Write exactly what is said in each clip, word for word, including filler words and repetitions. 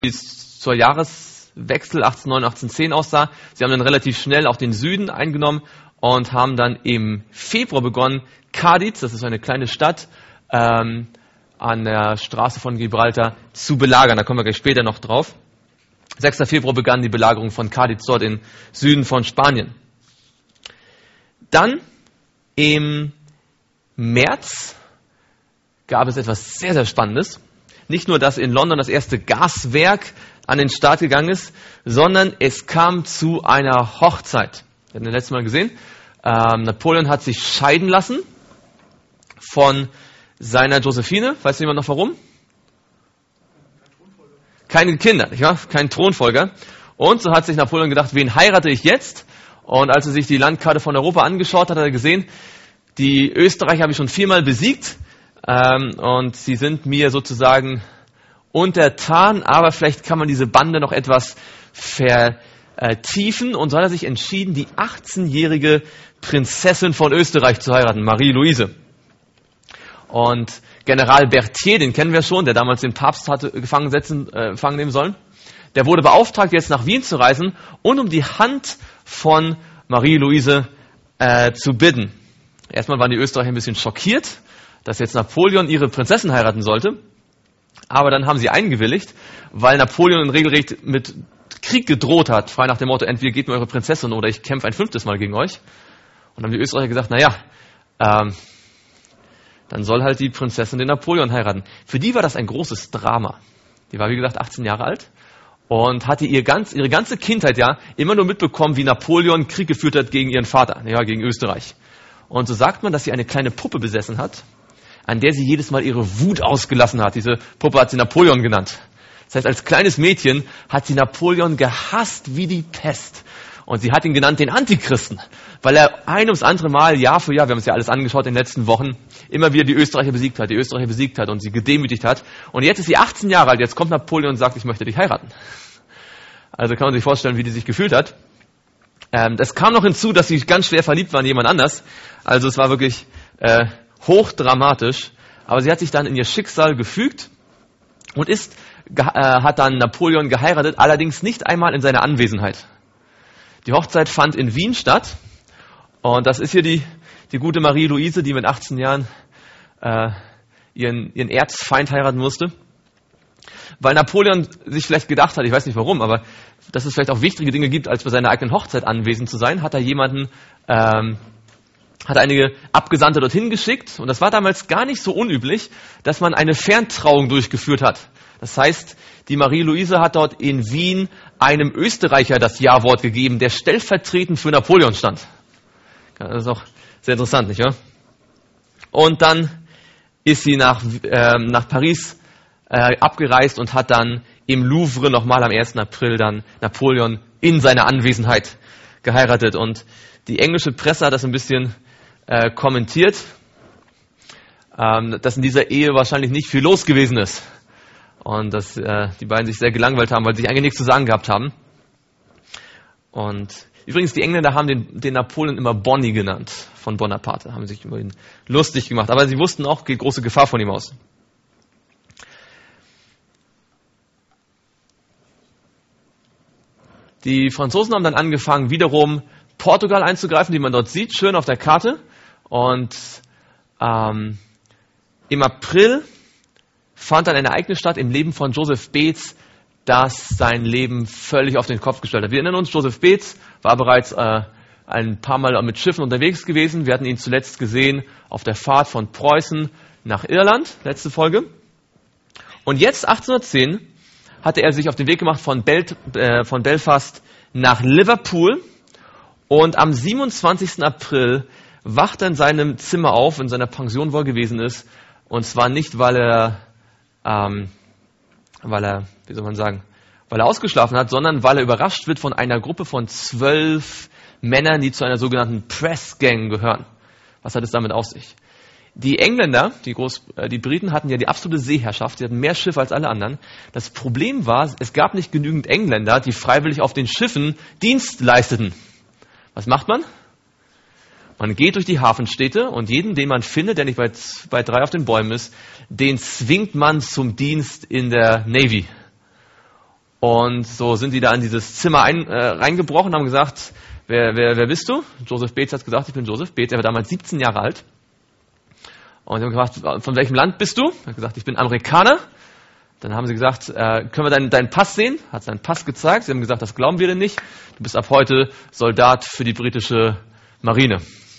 wie es zur Jahreswechsel achtzehnhundertneun, achtzehnhundertzehn aussah. Sie haben dann relativ schnell auch den Süden eingenommen und haben dann im Februar begonnen, Cadiz, das ist eine kleine Stadt, ähm, an der Straße von Gibraltar zu belagern. Da kommen wir gleich später noch drauf. sechster Februar begann die Belagerung von Cadiz dort im Süden von Spanien. Dann im März gab es etwas sehr, sehr Spannendes. Nicht nur, dass in London das erste Gaswerk an den Start gegangen ist, sondern es kam zu einer Hochzeit. Wir hatten das letzte Mal gesehen, ähm, Napoleon hat sich scheiden lassen von seiner Josephine. Weiß jemand noch warum? Keine Kinder, nicht wahr? Kein Thronfolger. Und so hat sich Napoleon gedacht, wen heirate ich jetzt? Und als er sich die Landkarte von Europa angeschaut hat, hat er gesehen, die Österreicher habe ich schon viermal besiegt. Ähm, und sie sind mir sozusagen untertan, aber vielleicht kann man diese Bande noch etwas vertiefen. Und so hat er sich entschieden, die achtzehnjährige Prinzessin von Österreich zu heiraten, Marie-Louise. Und General Berthier, den kennen wir schon, der damals den Papst hatte gefangen, setzen, äh, gefangen nehmen sollen, der wurde beauftragt, jetzt nach Wien zu reisen und um die Hand von Marie-Louise äh, zu bitten. Erstmal waren die Österreicher ein bisschen schockiert, dass jetzt Napoleon ihre Prinzessin heiraten sollte. Aber dann haben sie eingewilligt, weil Napoleon regelrecht mit Krieg gedroht hat, frei nach dem Motto, entweder gebt mir eure Prinzessin oder ich kämpfe ein fünftes Mal gegen euch. Und dann haben die Österreicher gesagt, naja, ähm, dann soll halt die Prinzessin den Napoleon heiraten. Für die war das ein großes Drama. Die war, wie gesagt, achtzehn Jahre alt und hatte ihr ganz, ihre ganze Kindheit ja immer nur mitbekommen, wie Napoleon Krieg geführt hat gegen ihren Vater, ja, gegen Österreich. Und so sagt man, dass sie eine kleine Puppe besessen hat, an der sie jedes Mal ihre Wut ausgelassen hat. Diese Puppe hat sie Napoleon genannt. Das heißt, als kleines Mädchen hat sie Napoleon gehasst wie die Pest. Und sie hat ihn genannt den Antichristen, weil er ein ums andere Mal, Jahr für Jahr, wir haben es ja alles angeschaut in den letzten Wochen, immer wieder die Österreicher besiegt hat, die Österreicher besiegt hat und sie gedemütigt hat. Und jetzt ist sie achtzehn Jahre alt, jetzt kommt Napoleon und sagt, ich möchte dich heiraten. Also kann man sich vorstellen, wie die sich gefühlt hat. Ähm, das kam noch hinzu, dass sie ganz schwer verliebt war in jemand anders. Also es war wirklich äh, hochdramatisch. Aber sie hat sich dann in ihr Schicksal gefügt und ist, ge- äh, hat dann Napoleon geheiratet, allerdings nicht einmal in seiner Anwesenheit. Die Hochzeit fand in Wien statt und das ist hier die, die gute Marie-Louise, die mit achtzehn Jahren äh, ihren, ihren Erzfeind heiraten musste. Weil Napoleon sich vielleicht gedacht hat, ich weiß nicht warum, aber dass es vielleicht auch wichtige Dinge gibt, als bei seiner eigenen Hochzeit anwesend zu sein, hat er jemanden, ähm, hat einige Abgesandte dorthin geschickt und das war damals gar nicht so unüblich, dass man eine Ferntrauung durchgeführt hat. Das heißt, die Marie-Louise hat dort in Wien einem Österreicher das Ja-Wort gegeben, der stellvertretend für Napoleon stand. Das ist auch sehr interessant, nicht wahr? Und dann ist sie nach, äh, nach Paris äh, abgereist und hat dann im Louvre nochmal am ersten April dann Napoleon in seiner Anwesenheit geheiratet. Und die englische Presse hat das ein bisschen äh, kommentiert, ähm, dass in dieser Ehe wahrscheinlich nicht viel los gewesen ist. Und dass äh, die beiden sich sehr gelangweilt haben, weil sie sich eigentlich nichts zu sagen gehabt haben. Und übrigens, die Engländer haben den, den Napoleon immer Bonnie genannt, von Bonaparte, haben sich über ihn lustig gemacht. Aber sie wussten auch, geht große Gefahr von ihm aus. Die Franzosen haben dann angefangen, wiederum Portugal einzugreifen, die man dort sieht, schön auf der Karte. Und ähm, im April fand dann ein Ereignis statt im Leben von Joseph Beets, das sein Leben völlig auf den Kopf gestellt hat. Wir erinnern uns, Joseph Beets war bereits äh, ein paar Mal mit Schiffen unterwegs gewesen. Wir hatten ihn zuletzt gesehen auf der Fahrt von Preußen nach Irland, letzte Folge. Und jetzt, achtzehnhundertzehn, hatte er sich auf den Weg gemacht von, Bel- äh, von Belfast nach Liverpool. Und am siebenundzwanzigsten April wacht er in seinem Zimmer auf, in seiner Pension, wo er gewesen ist. Und zwar nicht, weil er Ähm, weil er, wie soll man sagen, weil er ausgeschlafen hat, sondern weil er überrascht wird von einer Gruppe von zwölf Männern, die zu einer sogenannten Press Gang gehören. Was hat es damit auf sich? Die Engländer, die, Groß, äh, die Briten hatten ja die absolute Seeherrschaft, sie hatten mehr Schiffe als alle anderen. Das Problem war, es gab nicht genügend Engländer, die freiwillig auf den Schiffen Dienst leisteten. Was macht man? Man geht durch die Hafenstädte und jeden, den man findet, der nicht bei, bei drei auf den Bäumen ist, den zwingt man zum Dienst in der Navy. Und so sind die da in dieses Zimmer ein, äh, reingebrochen, haben gesagt, wer, wer, wer bist du? Joseph Bates hat gesagt, ich bin Joseph Bates. Er war damals siebzehn Jahre alt. Und sie haben gefragt, von welchem Land bist du? Er hat gesagt, ich bin Amerikaner. Dann haben sie gesagt, äh, können wir deinen, deinen Pass sehen? Hat seinen Pass gezeigt. Sie haben gesagt, das glauben wir denn nicht. Du bist ab heute Soldat für die britische Marine.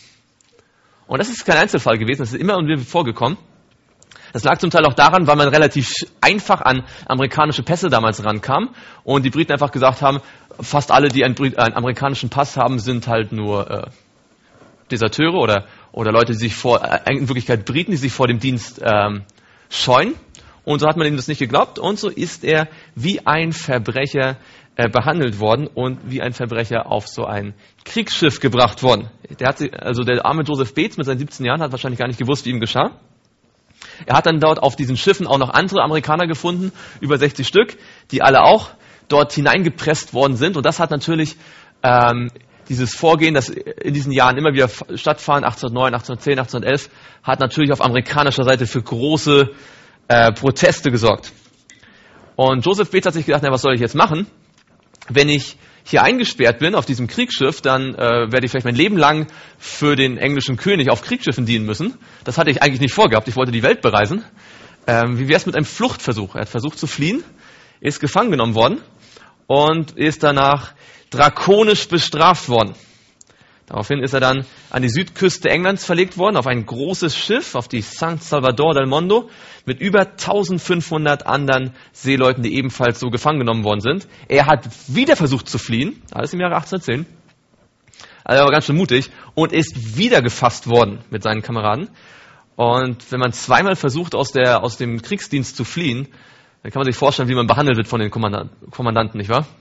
Und das ist kein Einzelfall gewesen, das ist immer und wieder vorgekommen. Das lag zum Teil auch daran, weil man relativ einfach an amerikanische Pässe damals rankam und die Briten einfach gesagt haben, fast alle, die einen, einen amerikanischen Pass haben, sind halt nur äh, Deserteure oder, oder Leute, die sich vor, äh, in Wirklichkeit Briten, die sich vor dem Dienst ähm, scheuen. Und so hat man ihm das nicht geglaubt und so ist er wie ein Verbrecher äh, behandelt worden und wie ein Verbrecher auf so ein Kriegsschiff gebracht worden. Der hat sich, also der arme Joseph Bates mit seinen siebzehn Jahren hat wahrscheinlich gar nicht gewusst, wie ihm geschah. Er hat dann dort auf diesen Schiffen auch noch andere Amerikaner gefunden, über sechzig Stück, die alle auch dort hineingepresst worden sind. Und das hat natürlich ähm, dieses Vorgehen, das in diesen Jahren immer wieder stattfand, achtzehnhundertneun, achtzehnhundertzehn, achtzehnhundertelf, hat natürlich auf amerikanischer Seite für große äh, Proteste gesorgt. Und Joseph Bates hat sich gedacht, na, was soll ich jetzt machen? Wenn ich hier eingesperrt bin auf diesem Kriegsschiff, dann äh, werde ich vielleicht mein Leben lang für den englischen König auf Kriegsschiffen dienen müssen. Das hatte ich eigentlich nicht vorgehabt. Ich wollte die Welt bereisen. Ähm, wie wäre es mit einem Fluchtversuch? Er hat versucht zu fliehen, ist gefangen genommen worden und ist danach drakonisch bestraft worden. Daraufhin ist er dann an die Südküste Englands verlegt worden, auf ein großes Schiff, auf die San Salvador del Mondo, mit über eintausendfünfhundert anderen Seeleuten, die ebenfalls so gefangen genommen worden sind. Er hat wieder versucht zu fliehen, alles im Jahre achtzehnhundertzehn. Also er war ganz schön mutig und ist wieder gefasst worden mit seinen Kameraden. Und wenn man zweimal versucht, aus, der, aus dem Kriegsdienst zu fliehen, dann kann man sich vorstellen, wie man behandelt wird von den Kommandanten, nicht wahr?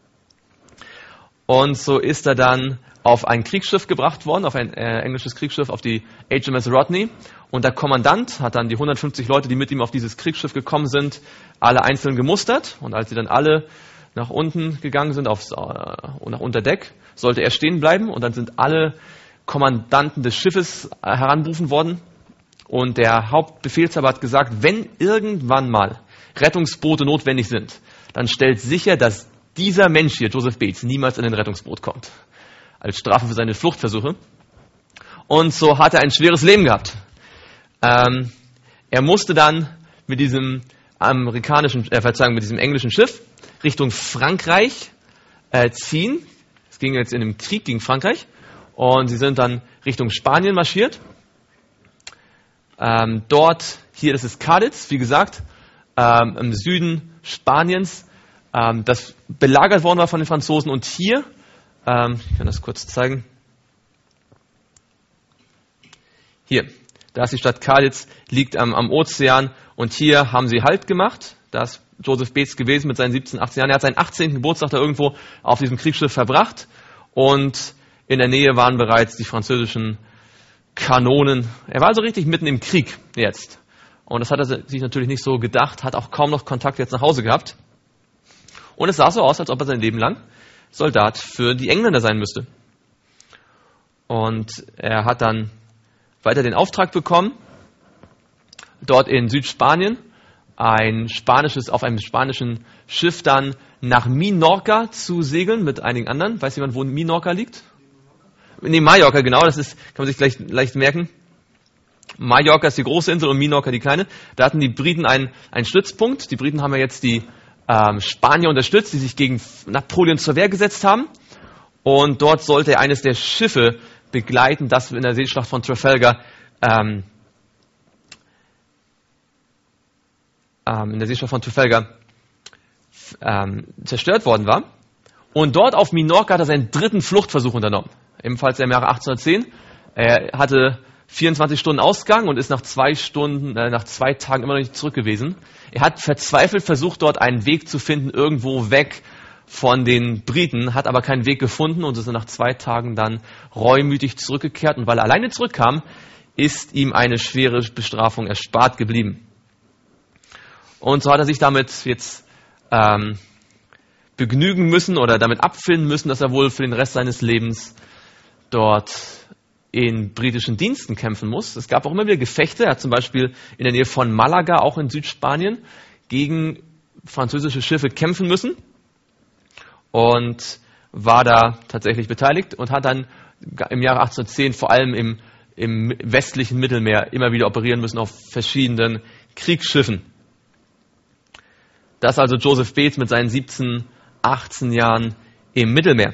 Und so ist er dann auf ein Kriegsschiff gebracht worden, auf ein äh, englisches Kriegsschiff, auf die H M S Rodney. Und der Kommandant hat dann die hundertfünfzig Leute, die mit ihm auf dieses Kriegsschiff gekommen sind, alle einzeln gemustert. Und als sie dann alle nach unten gegangen sind, aufs, äh, nach Unterdeck, sollte er stehen bleiben. Und dann sind alle Kommandanten des Schiffes äh, heranberufen worden. Und der Hauptbefehlshaber hat gesagt, wenn irgendwann mal Rettungsboote notwendig sind, dann stellt sicher, dass dieser Mensch hier, Joseph Bates, niemals in ein Rettungsboot kommt. Als Strafe für seine Fluchtversuche. Und so hat er ein schweres Leben gehabt. Ähm, er musste dann mit diesem amerikanischen, äh, Verzeihung, mit diesem englischen Schiff Richtung Frankreich äh, ziehen. Es ging jetzt in dem Krieg gegen Frankreich. Und sie sind dann Richtung Spanien marschiert. Ähm, dort, hier, das ist Cadiz, wie gesagt, ähm, im Süden Spaniens, ähm, das belagert worden war von den Franzosen. Und hier, ähm, ich kann das kurz zeigen, hier, da ist die Stadt Cadiz, liegt am, am Ozean und hier haben sie Halt gemacht. Da ist Joseph Bates gewesen mit seinen siebzehn, achtzehn Jahren. Er hat seinen achtzehnten Geburtstag da irgendwo auf diesem Kriegsschiff verbracht und in der Nähe waren bereits die französischen Kanonen. Er war also richtig mitten im Krieg jetzt. Und das hat er sich natürlich nicht so gedacht, hat auch kaum noch Kontakt jetzt nach Hause gehabt. Und es sah so aus, als ob er sein Leben lang Soldat für die Engländer sein müsste. Und er hat dann weiter den Auftrag bekommen, dort in Südspanien ein spanisches, auf einem spanischen Schiff dann nach Minorca zu segeln mit einigen anderen. Weiß jemand, wo Minorca liegt? Nee, Mallorca, genau, das ist, kann man sich gleich leicht merken. Mallorca ist die große Insel und Minorca die kleine. Da hatten die Briten einen, einen Stützpunkt. Die Briten haben ja jetzt die ähm, Spanier unterstützt, die sich gegen Napoleon zur Wehr gesetzt haben. Und dort sollte er eines der Schiffe begleiten, das in der Seeschlacht von Trafalgar ähm, ähm, in der Seeschlacht von Trafalgar ähm, zerstört worden war. Und dort auf Minorca hat er seinen dritten Fluchtversuch unternommen. Ebenfalls im Jahre achtzehnhundertzehn. Er hatte vierundzwanzig Stunden Ausgang und ist nach zwei Stunden, äh, nach zwei Tagen immer noch nicht zurück gewesen. Er hat verzweifelt versucht, dort einen Weg zu finden, irgendwo weg von den Briten, hat aber keinen Weg gefunden und ist nach zwei Tagen dann reumütig zurückgekehrt. Und weil er alleine zurückkam, ist ihm eine schwere Bestrafung erspart geblieben. Und so hat er sich damit jetzt ähm, begnügen müssen oder damit abfinden müssen, dass er wohl für den Rest seines Lebens dort in britischen Diensten kämpfen muss. Es gab auch immer wieder Gefechte. Er hat zum Beispiel in der Nähe von Malaga, auch in Südspanien, gegen französische Schiffe kämpfen müssen. und war da tatsächlich beteiligt und hat dann im Jahre achtzehnhundertzehn vor allem im, im westlichen Mittelmeer immer wieder operieren müssen auf verschiedenen Kriegsschiffen. Das also Joseph Bates mit seinen siebzehn, achtzehn Jahren im Mittelmeer.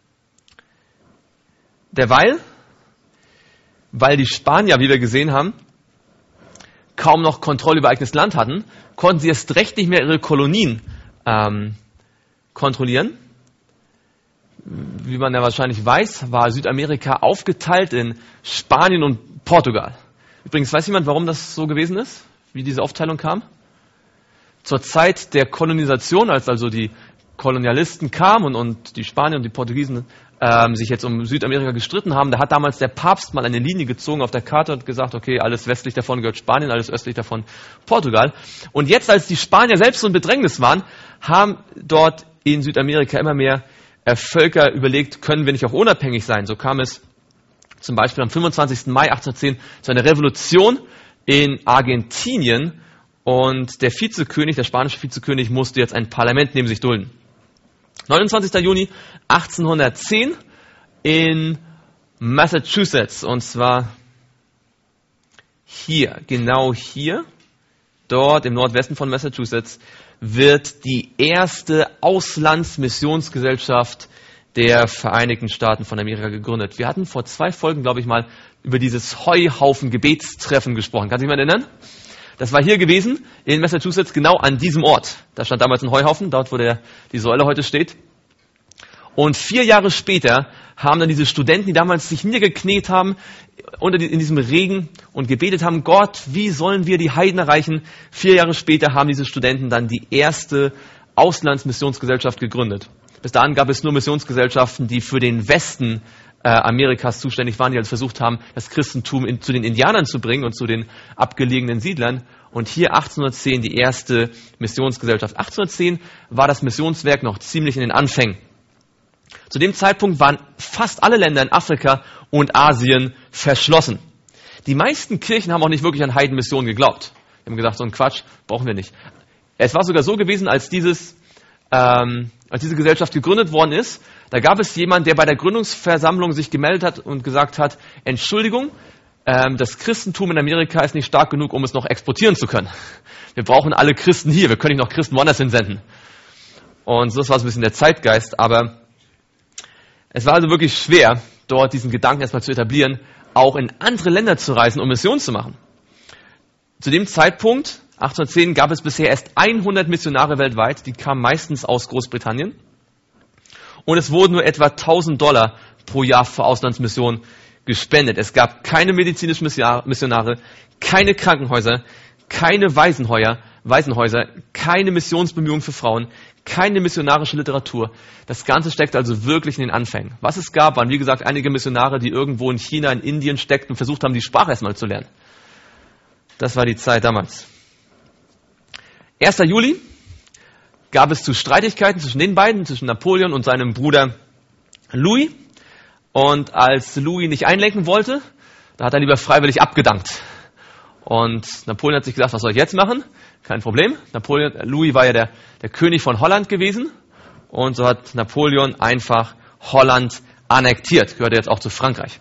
Derweil, weil die Spanier, wie wir gesehen haben, kaum noch Kontrolle über eigenes Land hatten, konnten sie erst recht nicht mehr ihre Kolonien ähm, kontrollieren. Wie man ja wahrscheinlich weiß, war Südamerika aufgeteilt in Spanien und Portugal. Übrigens, weiß jemand, warum das so gewesen ist? Wie diese Aufteilung kam? Zur Zeit der Kolonisation, als also die Kolonialisten kamen und, und die Spanier und die Portugiesen ähm, sich jetzt um Südamerika gestritten haben, da hat damals der Papst mal eine Linie gezogen auf der Karte und gesagt, okay, alles westlich davon gehört Spanien, alles östlich davon Portugal. Und jetzt, als die Spanier selbst so in Bedrängnis waren, haben dort in Südamerika immer mehr äh, Völker überlegt, können wir nicht auch unabhängig sein? So kam es zum Beispiel am fünfundzwanzigsten Mai achtzehnhundertzehn zu einer Revolution in Argentinien und der Vizekönig, der spanische Vizekönig, musste jetzt ein Parlament neben sich dulden. neunundzwanzigsten Juni achtzehnhundertzehn in Massachusetts, und zwar hier, genau hier, dort im Nordwesten von Massachusetts, wird die erste Auslandsmissionsgesellschaft der Vereinigten Staaten von Amerika gegründet. Wir hatten vor zwei Folgen, glaube ich mal, über dieses Heuhaufen-Gebetstreffen gesprochen. Kann sich jemand erinnern? Das war hier gewesen, in Massachusetts, genau an diesem Ort. Da stand damals ein Heuhaufen, dort wo der, die Säule heute steht. Und vier Jahre später haben dann diese Studenten, die damals sich niedergekniet haben, unter die, in diesem Regen und gebetet haben, Gott, wie sollen wir die Heiden erreichen? Vier Jahre später haben diese Studenten dann die erste Auslandsmissionsgesellschaft gegründet. Bis dahin gab es nur Missionsgesellschaften, die für den Westen äh, Amerikas zuständig waren, die also versucht haben, das Christentum in, zu den Indianern zu bringen und zu den abgelegenen Siedlern. Und hier achtzehnhundertzehn die erste Missionsgesellschaft. achtzehnhundertzehn war das Missionswerk noch ziemlich in den Anfängen. Zu dem Zeitpunkt waren fast alle Länder in Afrika und Asien verschlossen. Die meisten Kirchen haben auch nicht wirklich an Heidenmissionen geglaubt. Die haben gesagt, so einen Quatsch brauchen wir nicht. Es war sogar so gewesen, als dieses, ähm, als diese Gesellschaft gegründet worden ist, da gab es jemanden, der bei der Gründungsversammlung sich gemeldet hat und gesagt hat, Entschuldigung, ähm, das Christentum in Amerika ist nicht stark genug, um es noch exportieren zu können. Wir brauchen alle Christen hier, wir können nicht noch Christen woanders hinsenden. Und das war so ein bisschen der Zeitgeist, aber es war also wirklich schwer, dort diesen Gedanken erstmal zu etablieren, auch in andere Länder zu reisen, um Mission zu machen. Zu dem Zeitpunkt, achtzehnhundertzehn, gab es bisher erst hundert Missionare weltweit, die kamen meistens aus Großbritannien. Und es wurden nur etwa tausend Dollar pro Jahr für Auslandsmissionen gespendet. Es gab keine medizinischen Missionare, keine Krankenhäuser, keine Waisenhäuser, Waisenhäuser, keine Missionsbemühungen für Frauen, keine missionarische Literatur. Das Ganze steckt also wirklich in den Anfängen. Was es gab, waren wie gesagt einige Missionare, die irgendwo in China, in Indien steckten und versucht haben, die Sprache erstmal zu lernen. Das war die Zeit damals. ersten Juli gab es zu Streitigkeiten zwischen den beiden, zwischen Napoleon und seinem Bruder Louis. Und als Louis nicht einlenken wollte, da hat er lieber freiwillig abgedankt. Und Napoleon hat sich gedacht, was soll ich jetzt machen? Kein Problem. Napoleon, Louis war ja der, der König von Holland gewesen. Und so hat Napoleon einfach Holland annektiert. Gehörte jetzt auch zu Frankreich.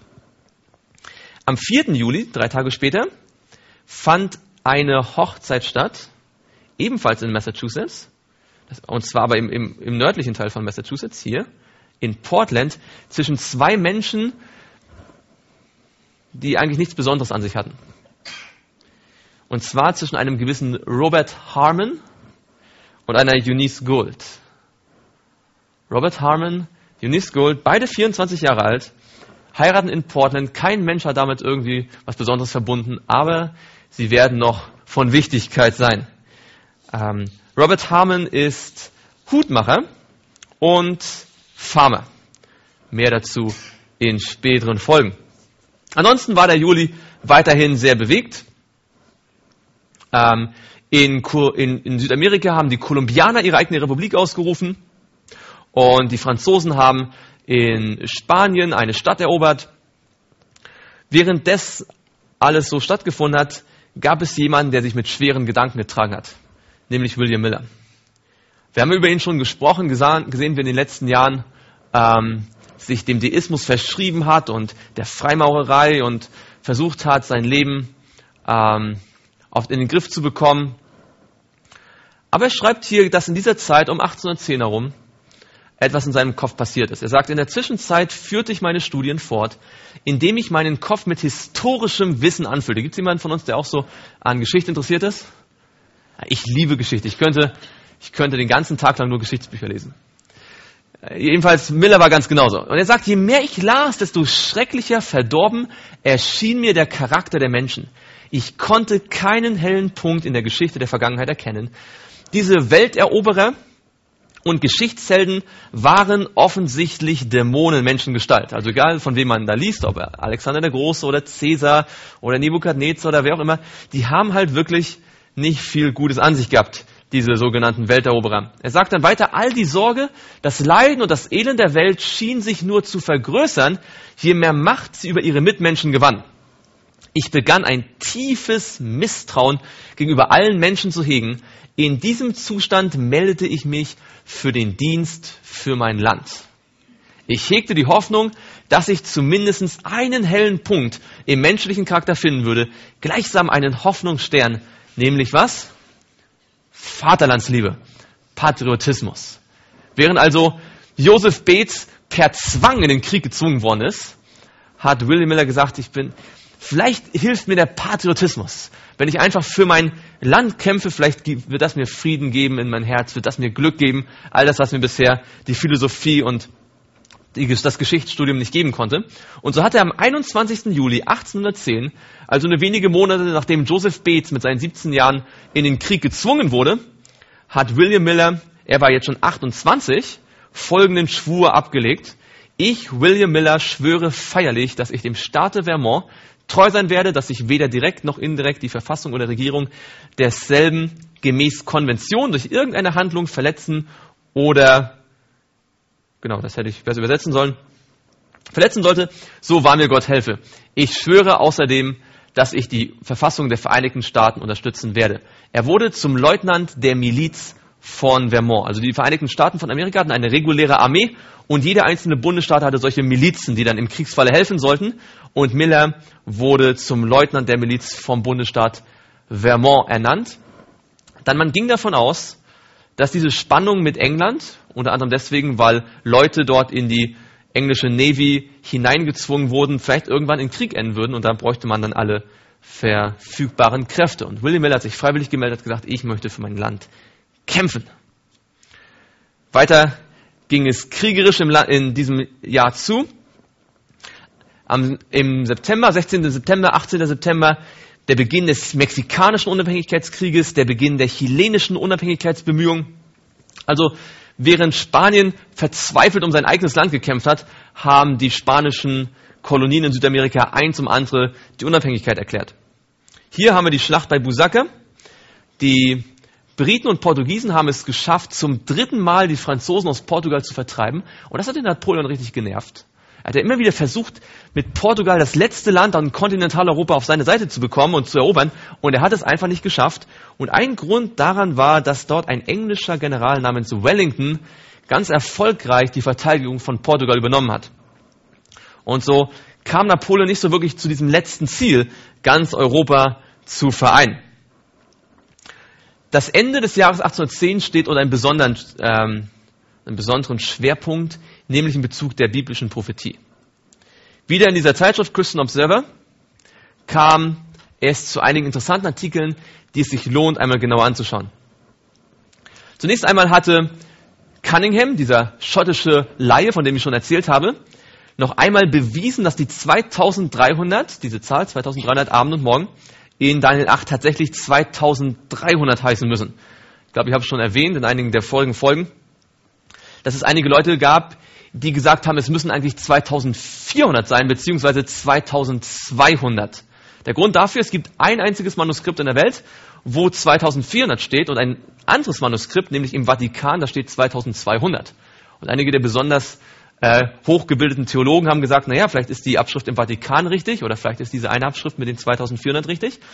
Am vierten Juli, drei Tage später, fand eine Hochzeit statt, ebenfalls in Massachusetts. Und zwar aber im, im, im nördlichen Teil von Massachusetts, hier in Portland, zwischen zwei Menschen, die eigentlich nichts Besonderes an sich hatten. Und zwar zwischen einem gewissen Robert Harmon und einer Eunice Gould. Robert Harmon, Eunice Gould, beide vierundzwanzig Jahre alt, heiraten in Portland. Kein Mensch hat damit irgendwie was Besonderes verbunden, aber sie werden noch von Wichtigkeit sein. Ähm, Robert Harmon ist Hutmacher und Farmer. Mehr dazu in späteren Folgen. Ansonsten war der Juli weiterhin sehr bewegt. Ähm, in, in, in Südamerika haben die Kolumbianer ihre eigene Republik ausgerufen und die Franzosen haben in Spanien eine Stadt erobert. Während das alles so stattgefunden hat, gab es jemanden, der sich mit schweren Gedanken getragen hat, nämlich William Miller. Wir haben über ihn schon gesprochen, gesehen, gesehen wie in den letzten Jahren ähm, sich dem Deismus verschrieben hat und der Freimaurerei und versucht hat, sein Leben ähm, oft in den Griff zu bekommen. Aber er schreibt hier, dass in dieser Zeit um achtzehnhundertzehn herum etwas in seinem Kopf passiert ist. Er sagt, in der Zwischenzeit führte ich meine Studien fort, indem ich meinen Kopf mit historischem Wissen anfüllte. Gibt es jemanden von uns, der auch so an Geschichte interessiert ist? Ich liebe Geschichte. Ich könnte, ich könnte den ganzen Tag lang nur Geschichtsbücher lesen. Jedenfalls, Miller war ganz genauso. Und er sagt, je mehr ich las, desto schrecklicher, verdorben erschien mir der Charakter der Menschen. Ich konnte keinen hellen Punkt in der Geschichte der Vergangenheit erkennen. Diese Welteroberer und Geschichtshelden waren offensichtlich Dämonen Menschengestalt. Also egal, von wem man da liest, ob Alexander der Große oder Caesar oder Nebukadnezar oder wer auch immer, die haben halt wirklich nicht viel Gutes an sich gehabt, diese sogenannten Welteroberer. Er sagt dann weiter, all die Sorge, das Leiden und das Elend der Welt schien sich nur zu vergrößern, je mehr Macht sie über ihre Mitmenschen gewann. Ich begann ein tiefes Misstrauen gegenüber allen Menschen zu hegen. In diesem Zustand meldete ich mich für den Dienst für mein Land. Ich hegte die Hoffnung, dass ich zumindest einen hellen Punkt im menschlichen Charakter finden würde, gleichsam einen Hoffnungsstern, nämlich was? Vaterlandsliebe, Patriotismus. Während also Joseph Bates per Zwang in den Krieg gezwungen worden ist, hat William Miller gesagt, ich bin, vielleicht hilft mir der Patriotismus. Wenn ich einfach für mein Land kämpfe, vielleicht wird das mir Frieden geben in mein Herz, wird das mir Glück geben, all das, was mir bisher die Philosophie und die, das Geschichtsstudium nicht geben konnte. Und so hat er am einundzwanzigsten Juli achtzehnhundertzehn, also nur wenige Monate nachdem Joseph Bates mit seinen siebzehn Jahren in den Krieg gezwungen wurde, hat William Miller, er war jetzt schon achtundzwanzig, folgenden Schwur abgelegt. Ich, William Miller, schwöre feierlich, dass ich dem Staate Vermont treu sein werde, dass ich weder direkt noch indirekt die Verfassung oder Regierung desselben gemäß Konvention durch irgendeine Handlung verletzen oder, genau, das hätte ich besser übersetzen sollen, verletzen sollte, so wahr mir Gott helfe. Ich schwöre außerdem, dass ich die Verfassung der Vereinigten Staaten unterstützen werde. Er wurde zum Leutnant der Miliz von Vermont. Also die Vereinigten Staaten von Amerika hatten eine reguläre Armee und jeder einzelne Bundesstaat hatte solche Milizen, die dann im Kriegsfalle helfen sollten. Und Miller wurde zum Leutnant der Miliz vom Bundesstaat Vermont ernannt. Dann man ging davon aus, dass diese Spannung mit England, unter anderem deswegen, weil Leute dort in die englische Navy hineingezwungen wurden, vielleicht irgendwann in Krieg enden würden und dann bräuchte man dann alle verfügbaren Kräfte. Und William Miller hat sich freiwillig gemeldet und gesagt, ich möchte für mein Land kämpfen. Weiter ging es kriegerisch im La- in diesem Jahr zu. Am, Im September, sechzehnten September, achtzehnten September, der Beginn des mexikanischen Unabhängigkeitskrieges, der Beginn der chilenischen Unabhängigkeitsbemühungen. Also während Spanien verzweifelt um sein eigenes Land gekämpft hat, haben die spanischen Kolonien in Südamerika eins um andere die Unabhängigkeit erklärt. Hier haben wir die Schlacht bei Busaca. Die Briten und Portugiesen haben es geschafft, zum dritten Mal die Franzosen aus Portugal zu vertreiben. Und das hat den Napoleon richtig genervt. Er hat ja immer wieder versucht, mit Portugal das letzte Land an Kontinentaleuropa auf seine Seite zu bekommen und zu erobern. Und er hat es einfach nicht geschafft. Und ein Grund daran war, dass dort ein englischer General namens Wellington ganz erfolgreich die Verteidigung von Portugal übernommen hat. Und so kam Napoleon nicht so wirklich zu diesem letzten Ziel, ganz Europa zu vereinen. Das Ende des Jahres achtzehnhundertzehn steht unter einem besonderen, ähm, einem besonderen Schwerpunkt, nämlich in Bezug der biblischen Prophetie. Wieder in dieser Zeitschrift Christian Observer kam es zu einigen interessanten Artikeln, die es sich lohnt, einmal genauer anzuschauen. Zunächst einmal hatte Cunningham, dieser schottische Laie, von dem ich schon erzählt habe, noch einmal bewiesen, dass die zweitausenddreihundert, diese Zahl, zweitausenddreihundert Abend und Morgen, in Daniel acht tatsächlich zweitausenddreihundert heißen müssen. Ich glaube, ich habe es schon erwähnt in einigen der Folgen Folgen, dass es einige Leute gab, die gesagt haben, es müssen eigentlich zweitausendvierhundert sein, beziehungsweise zweitausendzweihundert. Der Grund dafür, es gibt ein einziges Manuskript in der Welt, wo zweitausendvierhundert steht und ein anderes Manuskript, nämlich im Vatikan, da steht zweitausendzweihundert. Und einige der besonders äh, hochgebildeten Theologen haben gesagt, naja, vielleicht ist die Abschrift im Vatikan richtig oder vielleicht ist diese eine Abschrift mit den zweitausendvierhundert richtig.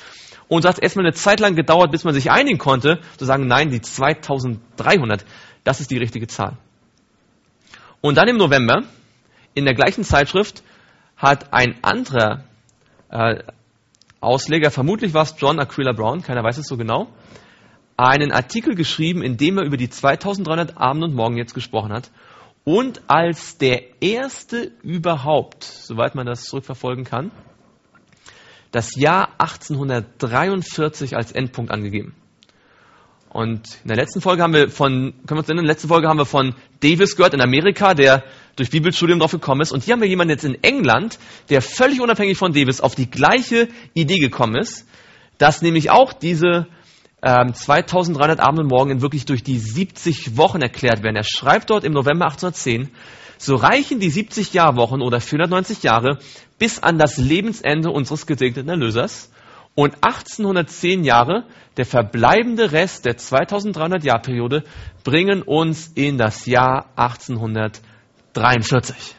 Und so hat es erstmal eine Zeit lang gedauert, bis man sich einigen konnte, zu sagen, nein, die zweitausenddreihundert, das ist die richtige Zahl. Und dann im November, in der gleichen Zeitschrift, hat ein anderer äh, Ausleger, vermutlich war es John Aquila Brown, keiner weiß es so genau, einen Artikel geschrieben, in dem er über die zweitausenddreihundert Abend und Morgen jetzt gesprochen hat und als der erste überhaupt, soweit man das zurückverfolgen kann, das Jahr achtzehnhundertdreiundvierzig als Endpunkt angegeben. Und in der letzten Folge haben wir von, können wir uns erinnern, in der letzten Folge haben wir von Davis gehört in Amerika, der durch Bibelstudium drauf gekommen ist. Und hier haben wir jemanden jetzt in England, der völlig unabhängig von Davis auf die gleiche Idee gekommen ist, dass nämlich auch diese ähm, zweitausenddreihundert Abend und Morgen wirklich durch die siebzig Wochen erklärt werden. Er schreibt dort im November achtzehnhundertzehn, so reichen die siebzig Jahrwochen oder vierhundertneunzig Jahre bis an das Lebensende unseres gesegneten Erlösers. Und achtzehnhundertzehn Jahre, der verbleibende Rest der zweitausenddreihundert Jahrperiode, bringen uns in das Jahr achtzehnhundertdreiundvierzig.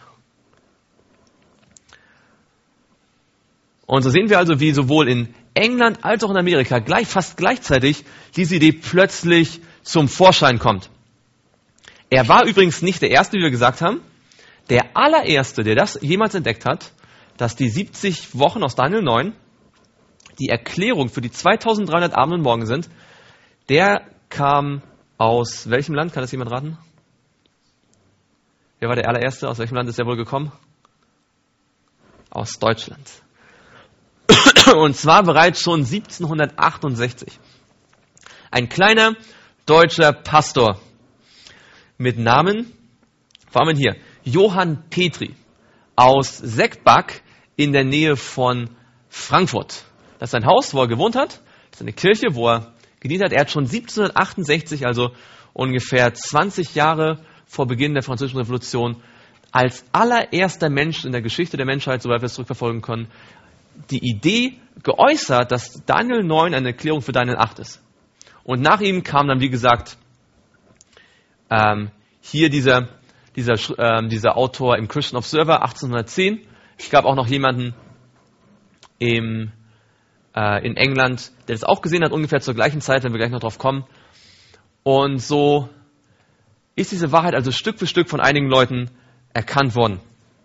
Und so sehen wir also, wie sowohl in England als auch in Amerika gleich, fast gleichzeitig diese Idee plötzlich zum Vorschein kommt. Er war übrigens nicht der Erste, wie wir gesagt haben. Der allererste, der das jemals entdeckt hat, dass die siebzig Wochen aus Daniel neun die Erklärung für die zweitausenddreihundert Abend und Morgen sind, der kam aus welchem Land? Kann das jemand raten? Wer war der allererste? Aus welchem Land ist er wohl gekommen? Aus Deutschland. Und zwar bereits schon siebzehnhundertachtundsechzig. Ein kleiner deutscher Pastor mit Namen, vor allem hier, Johann Petri aus Seckbach in der Nähe von Frankfurt. Das ist ein Haus, wo er gewohnt hat. Das ist eine Kirche, wo er gedient hat. Er hat schon siebzehnhundertachtundsechzig, also ungefähr zwanzig Jahre vor Beginn der Französischen Revolution, als allererster Mensch in der Geschichte der Menschheit, soweit wir es zurückverfolgen können, die Idee geäußert, dass Daniel neun eine Erklärung für Daniel acht ist. Und nach ihm kam dann, wie gesagt, ähm, hier dieser, dieser, ähm, dieser Autor im Christian Observer achtzehnhundertzehn. Es gab auch noch jemanden im in England, der das auch gesehen hat, ungefähr zur gleichen Zeit, wenn wir gleich noch drauf kommen. Und so ist diese Wahrheit also Stück für Stück von einigen Leuten erkannt worden.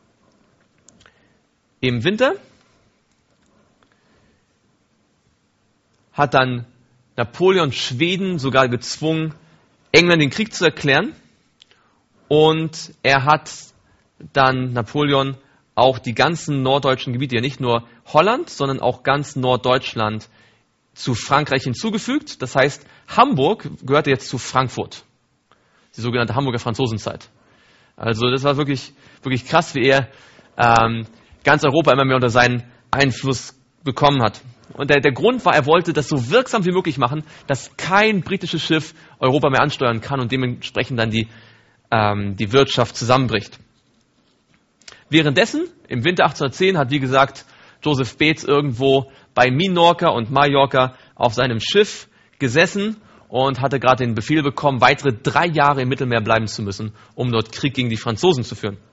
Im Winter hat dann Napoleon Schweden sogar gezwungen, England den Krieg zu erklären. Und er hat dann Napoleon auch die ganzen norddeutschen Gebiete, ja nicht nur Holland, sondern auch ganz Norddeutschland zu Frankreich hinzugefügt. Das heißt, Hamburg gehörte jetzt zu Frankfurt. Die sogenannte Hamburger Franzosenzeit. Also das war wirklich, wirklich krass, wie er ähm, ganz Europa immer mehr unter seinen Einfluss bekommen hat. Und der, der Grund war, er wollte das so wirksam wie möglich machen, dass kein britisches Schiff Europa mehr ansteuern kann und dementsprechend dann die, ähm, die Wirtschaft zusammenbricht. Währenddessen, im Winter achtzehnhundertzehn, hat wie gesagt Joseph Bates irgendwo bei Minorca und Mallorca auf seinem Schiff gesessen und hatte gerade den Befehl bekommen, weitere drei Jahre im Mittelmeer bleiben zu müssen, um dort Krieg gegen die Franzosen zu führen.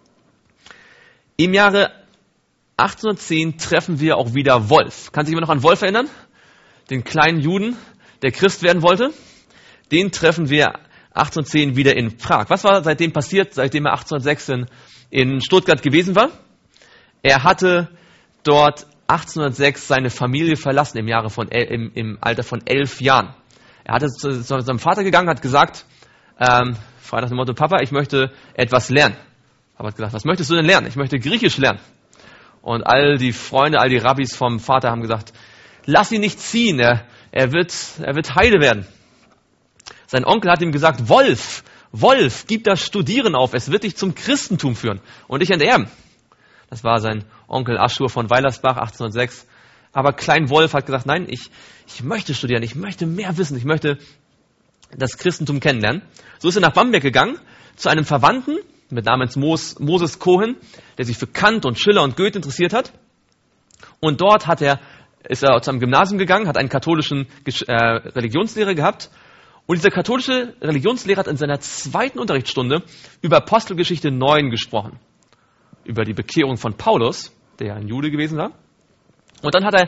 Im Jahre achtzehnhundertzehn treffen wir auch wieder Wolf. Kann sich jemand noch an Wolf erinnern? Den kleinen Juden, der Christ werden wollte. Den treffen wir achtzehnhundertzehn wieder in Prag. Was war seitdem passiert, seitdem er achtzehnhundertsechzehn in Stuttgart gewesen war? Er hatte dort achtzehnhundertsechs seine Familie verlassen im, Jahre von, im, im Alter von elf Jahren. Er hatte zu, zu seinem Vater gegangen, hat gesagt, ähm, frei nach dem Motto, Papa, ich möchte etwas lernen. Papa hat gesagt, was möchtest du denn lernen? Ich möchte Griechisch lernen. Und all die Freunde, all die Rabbis vom Vater haben gesagt, lass ihn nicht ziehen, er, er, wird, er wird heile werden. Sein Onkel hat ihm gesagt, Wolf, Wolf, gib das Studieren auf, es wird dich zum Christentum führen und dich enterben. Das war sein Onkel Aschur von Weilersbach, achtzehnhundertsechs. Aber Klein Wolf hat gesagt, nein, ich, ich möchte studieren, ich möchte mehr wissen, ich möchte das Christentum kennenlernen. So ist er nach Bamberg gegangen, zu einem Verwandten mit namens Mos, Moses Cohen, der sich für Kant und Schiller und Goethe interessiert hat. Und dort hat er, ist er zu einem Gymnasium gegangen, hat einen katholischen äh, Religionslehrer gehabt. Und dieser katholische Religionslehrer hat in seiner zweiten Unterrichtsstunde über Apostelgeschichte neun gesprochen. Über die Bekehrung von Paulus, der ja ein Jude gewesen war. Und dann hat er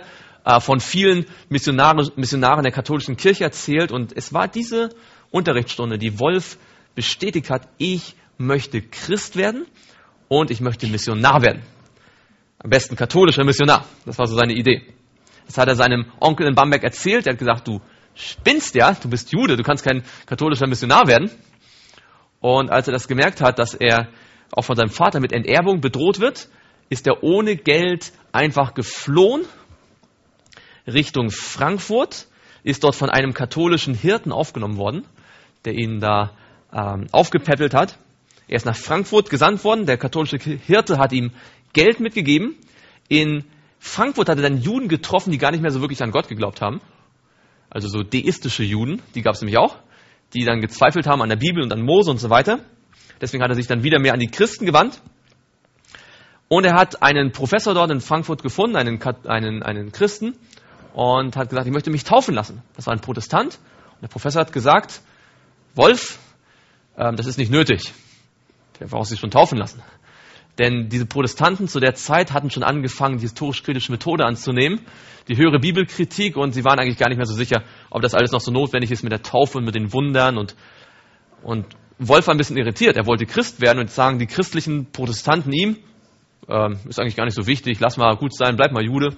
äh, von vielen Missionare, Missionaren der katholischen Kirche erzählt. Und es war diese Unterrichtsstunde, die Wolf bestätigt hat, ich möchte Christ werden und ich möchte Missionar werden. Am besten katholischer Missionar. Das war so seine Idee. Das hat er seinem Onkel in Bamberg erzählt. Er hat gesagt, du spinnst ja, du bist Jude, du kannst kein katholischer Missionar werden. Und als er das gemerkt hat, dass er auch von seinem Vater mit Enterbung bedroht wird, ist er ohne Geld einfach geflohen Richtung Frankfurt, ist dort von einem katholischen Hirten aufgenommen worden, der ihn da ähm, aufgepäppelt hat. Er ist nach Frankfurt gesandt worden, der katholische Hirte hat ihm Geld mitgegeben. In Frankfurt hat er dann Juden getroffen, die gar nicht mehr so wirklich an Gott geglaubt haben. Also so deistische Juden, die gab es nämlich auch, die dann gezweifelt haben an der Bibel und an Mose und so weiter. Deswegen hat er sich dann wieder mehr an die Christen gewandt. Und er hat einen Professor dort in Frankfurt gefunden, einen, einen, einen Christen, und hat gesagt, ich möchte mich taufen lassen. Das war ein Protestant. Und der Professor hat gesagt, Wolf, äh, das ist nicht nötig. Der braucht sich schon taufen lassen. Denn diese Protestanten zu der Zeit hatten schon angefangen, die historisch-kritische Methode anzunehmen, die höhere Bibelkritik, und sie waren eigentlich gar nicht mehr so sicher, ob das alles noch so notwendig ist mit der Taufe und mit den Wundern. Und, und Wolf war ein bisschen irritiert. Er wollte Christ werden und sagen die christlichen Protestanten ihm, ähm, ist eigentlich gar nicht so wichtig, lass mal gut sein, bleib mal Jude.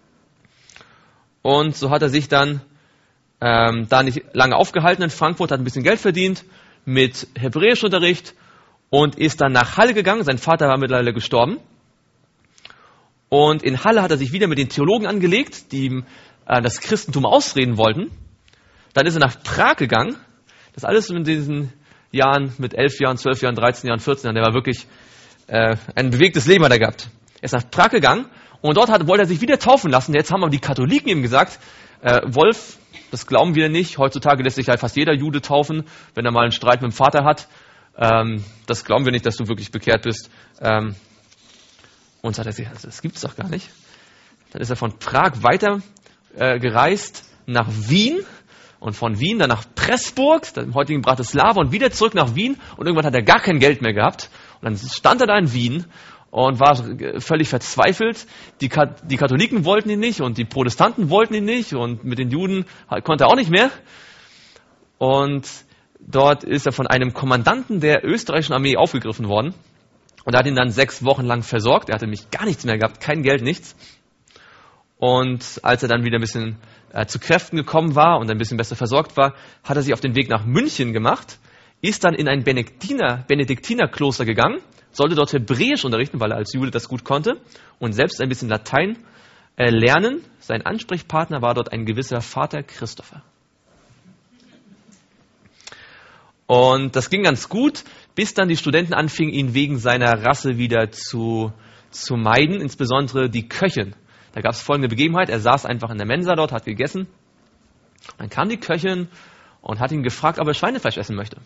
Und so hat er sich dann ähm, da nicht lange aufgehalten in Frankfurt, hat ein bisschen Geld verdient mit Hebräischunterricht und ist dann nach Halle gegangen. Sein Vater war mittlerweile gestorben. Und in Halle hat er sich wieder mit den Theologen angelegt, die ihm äh, das Christentum ausreden wollten. Dann ist er nach Prag gegangen. Das alles in diesen Jahren, mit elf Jahren, zwölf Jahren, dreizehn Jahren, vierzehn Jahren. Der war wirklich äh, ein bewegtes Leben hat er gehabt. Er ist nach Prag gegangen und dort hat, wollte er sich wieder taufen lassen. Jetzt haben aber die Katholiken ihm gesagt, äh, Wolf, das glauben wir nicht. Heutzutage lässt sich halt fast jeder Jude taufen, wenn er mal einen Streit mit dem Vater hat. Ähm, das glauben wir nicht, dass du wirklich bekehrt bist. Ähm, und so hat er gesagt, das gibt's doch gar nicht. Dann ist er von Prag weiter äh, gereist nach Wien und von Wien dann nach Pressburg, im heutigen Bratislava, und wieder zurück nach Wien, und irgendwann hat er gar kein Geld mehr gehabt. Und dann stand er da in Wien und war völlig verzweifelt. Die, Kat- die Katholiken wollten ihn nicht und die Protestanten wollten ihn nicht und mit den Juden konnte er auch nicht mehr. Und dort ist er von einem Kommandanten der österreichischen Armee aufgegriffen worden und hat ihn dann sechs Wochen lang versorgt. Er hatte nämlich gar nichts mehr gehabt, kein Geld, nichts. Und als er dann wieder ein bisschen äh, zu Kräften gekommen war und ein bisschen besser versorgt war, hat er sich auf den Weg nach München gemacht, ist dann in ein Benediktiner, Benediktinerkloster gegangen, sollte dort Hebräisch unterrichten, weil er als Jude das gut konnte, und selbst ein bisschen Latein äh, lernen. Sein Ansprechpartner war dort ein gewisser Vater Christopher. Und das ging ganz gut, bis dann die Studenten anfingen, ihn wegen seiner Rasse wieder zu, zu meiden, insbesondere die Köchin. Da gab es folgende Begebenheit, er saß einfach in der Mensa dort, hat gegessen. Dann kam die Köchin und hat ihn gefragt, ob er Schweinefleisch essen möchte.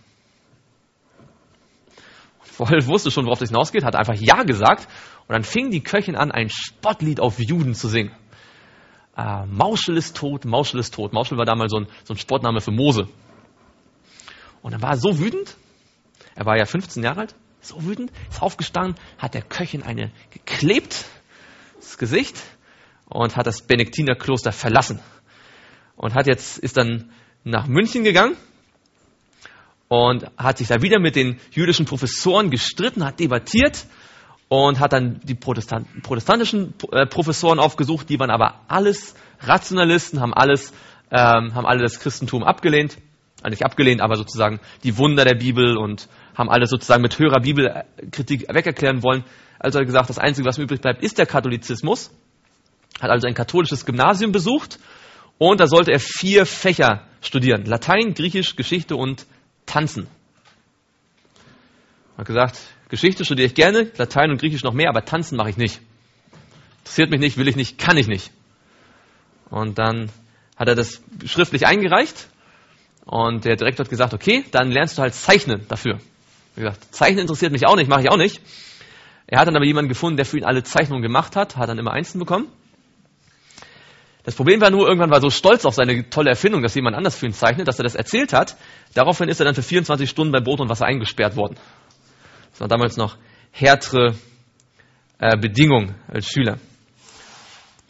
Wolf wusste schon, worauf das hinausgeht, hat einfach Ja gesagt. Und dann fing die Köchin an, ein Spottlied auf Juden zu singen. Äh, Mauschel ist tot, Mauschel ist tot. Mauschel war damals so ein, so ein Spottname für Mose. Und dann war er so wütend, er war ja fünfzehn Jahre alt, so wütend, ist aufgestanden, hat der Köchin eine geklebt, das Gesicht, und hat das Benediktinerkloster verlassen. Und hat jetzt, ist dann nach München gegangen und hat sich da wieder mit den jüdischen Professoren gestritten, hat debattiert und hat dann die Protestant- protestantischen äh, Professoren aufgesucht, die waren aber alles Rationalisten, haben alles, ähm, haben alle das Christentum abgelehnt, also nicht abgelehnt, aber sozusagen die Wunder der Bibel, und haben alle sozusagen mit höherer Bibelkritik wegerklären wollen. Also hat er gesagt, das Einzige, was mir übrig bleibt, ist der Katholizismus. Hat also ein katholisches Gymnasium besucht und da sollte er vier Fächer studieren. Latein, Griechisch, Geschichte und Tanzen. Er hat gesagt, Geschichte studiere ich gerne, Latein und Griechisch noch mehr, aber Tanzen mache ich nicht. Interessiert mich nicht, will ich nicht, kann ich nicht. Und dann hat er das schriftlich eingereicht und der Direktor hat gesagt, okay, dann lernst du halt Zeichnen dafür. Er hat gesagt, Zeichnen interessiert mich auch nicht, mache ich auch nicht. Er hat dann aber jemanden gefunden, der für ihn alle Zeichnungen gemacht hat, hat dann immer Einsen bekommen. Das Problem war nur, irgendwann war er so stolz auf seine tolle Erfindung, dass jemand anders für ihn zeichnet, dass er das erzählt hat. Daraufhin ist er dann für vierundzwanzig Stunden bei Brot und Wasser eingesperrt worden. Das war damals noch härtere äh, Bedingungen als Schüler.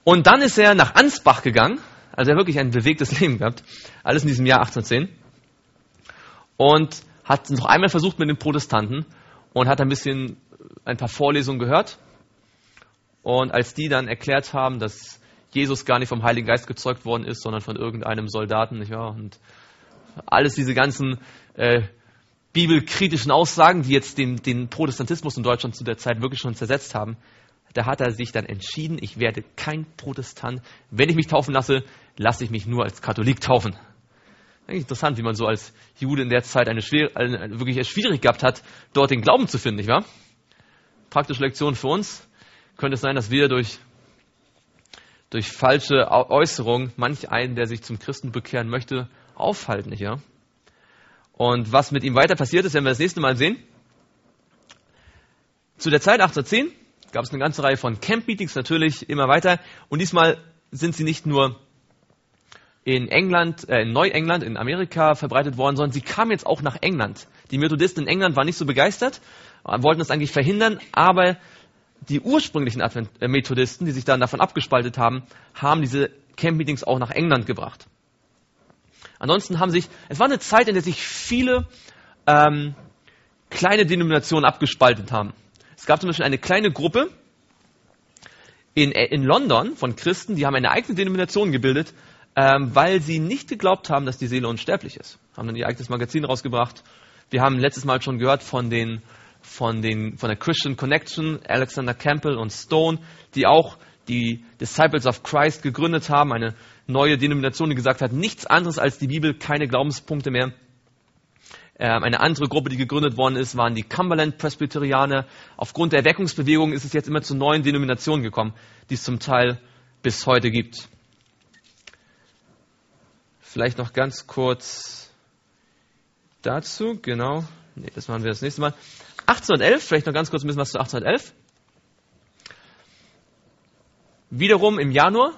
Und dann ist er nach Ansbach gegangen, also er hat wirklich ein bewegtes Leben gehabt, alles in diesem Jahr achtzehnhundertzehn, und hat noch einmal versucht mit den Protestanten und hat ein bisschen ein paar Vorlesungen gehört. Und als die dann erklärt haben, dass Jesus gar nicht vom Heiligen Geist gezeugt worden ist, sondern von irgendeinem Soldaten, nicht wahr? Und alles diese ganzen äh, bibelkritischen Aussagen, die jetzt den, den Protestantismus in Deutschland zu der Zeit wirklich schon zersetzt haben, da hat er sich dann entschieden, ich werde kein Protestant. Wenn ich mich taufen lasse, lasse ich mich nur als Katholik taufen. Eigentlich interessant, wie man so als Jude in der Zeit eine, schwer, eine wirklich schwierig gehabt hat, dort den Glauben zu finden, nicht wahr? Praktische Lektion für uns. Könnte es sein, dass wir durch, durch falsche Äußerungen manch einen, der sich zum Christen bekehren möchte, aufhalten, nicht wahr? Und was mit ihm weiter passiert ist, werden wir das nächste Mal sehen. Zu der Zeit achtzehnhundertzehn gab es eine ganze Reihe von Camp-Meetings, natürlich immer weiter. Und diesmal sind sie nicht nur in England, äh, in Neuengland, in Amerika verbreitet worden, sondern sie kamen jetzt auch nach England. Die Methodisten in England waren nicht so begeistert, wollten das eigentlich verhindern, aber die ursprünglichen Advent äh, Methodisten, die sich dann davon abgespaltet haben, haben diese Camp-Meetings auch nach England gebracht. Ansonsten haben sich, es war eine Zeit, in der sich viele ähm, kleine Denominationen abgespaltet haben. Es gab zum Beispiel eine kleine Gruppe in, in London von Christen, die haben eine eigene Denomination gebildet, ähm, weil sie nicht geglaubt haben, dass die Seele unsterblich ist. Haben dann ihr eigenes Magazin rausgebracht. Wir haben letztes Mal schon gehört von den, von den, von der Christian Connection, Alexander Campbell und Stone, die auch die Disciples of Christ gegründet haben, eine neue Denomination, die gesagt hat, nichts anderes als die Bibel, keine Glaubenspunkte mehr. Ähm, eine andere Gruppe, die gegründet worden ist, waren die Cumberland Presbyterianer. Aufgrund der Erweckungsbewegung ist es jetzt immer zu neuen Denominationen gekommen, die es zum Teil bis heute gibt. Vielleicht noch ganz kurz dazu, genau. Nee, das machen wir das nächste Mal. achtzehnhundertelf, vielleicht noch ganz kurz ein bisschen was zu achtzehnhundertelf. Wiederum im Januar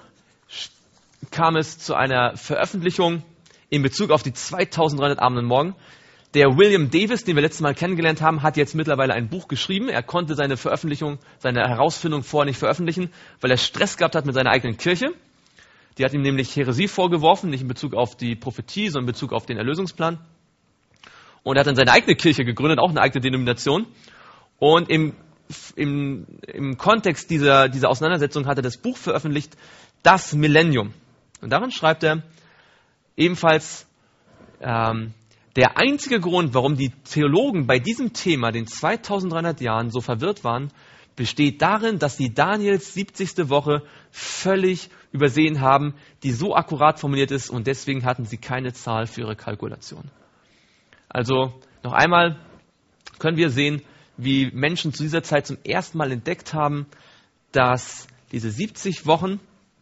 kam es zu einer Veröffentlichung in Bezug auf die zweitausenddreihundert Abenden Morgen. Der William Davis, den wir letztes Mal kennengelernt haben, hat jetzt mittlerweile ein Buch geschrieben. Er konnte seine Veröffentlichung, seine Herausfindung vorher nicht veröffentlichen, weil er Stress gehabt hat mit seiner eigenen Kirche. Die hat ihm nämlich Häresie vorgeworfen, nicht in Bezug auf die Prophetie, sondern in Bezug auf den Erlösungsplan. Und er hat dann seine eigene Kirche gegründet, auch eine eigene Denomination. Und im, im, im Kontext dieser, dieser Auseinandersetzung hat er das Buch veröffentlicht, Das Millennium. Und darin schreibt er ebenfalls, ähm, der einzige Grund, warum die Theologen bei diesem Thema, den zweitausenddreihundert Jahren, so verwirrt waren, besteht darin, dass sie Daniels siebzigste Woche völlig übersehen haben, die so akkurat formuliert ist, und deswegen hatten sie keine Zahl für ihre Kalkulation. Also noch einmal können wir sehen, wie Menschen zu dieser Zeit zum ersten Mal entdeckt haben, dass diese siebzig Wochen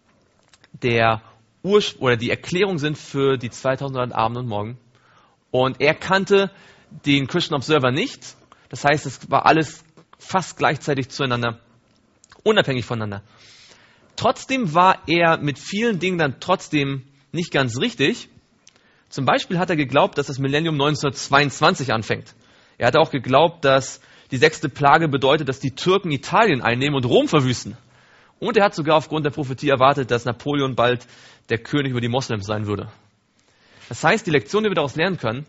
der Urspr- oder die Erklärung sind für die zweitausenddreihundert Abend und Morgen. Und er kannte den Christian Observer nicht. Das heißt, es war alles fast gleichzeitig zueinander, unabhängig voneinander. Trotzdem war er mit vielen Dingen dann trotzdem nicht ganz richtig. Zum Beispiel hat er geglaubt, dass das Millennium neunzehnhundertzweiundzwanzig anfängt. Er hat auch geglaubt, dass die sechste Plage bedeutet, dass die Türken Italien einnehmen und Rom verwüsten. Und er hat sogar aufgrund der Prophetie erwartet, dass Napoleon bald der König über die Moslems sein würde. Das heißt, die Lektion, die wir daraus lernen können,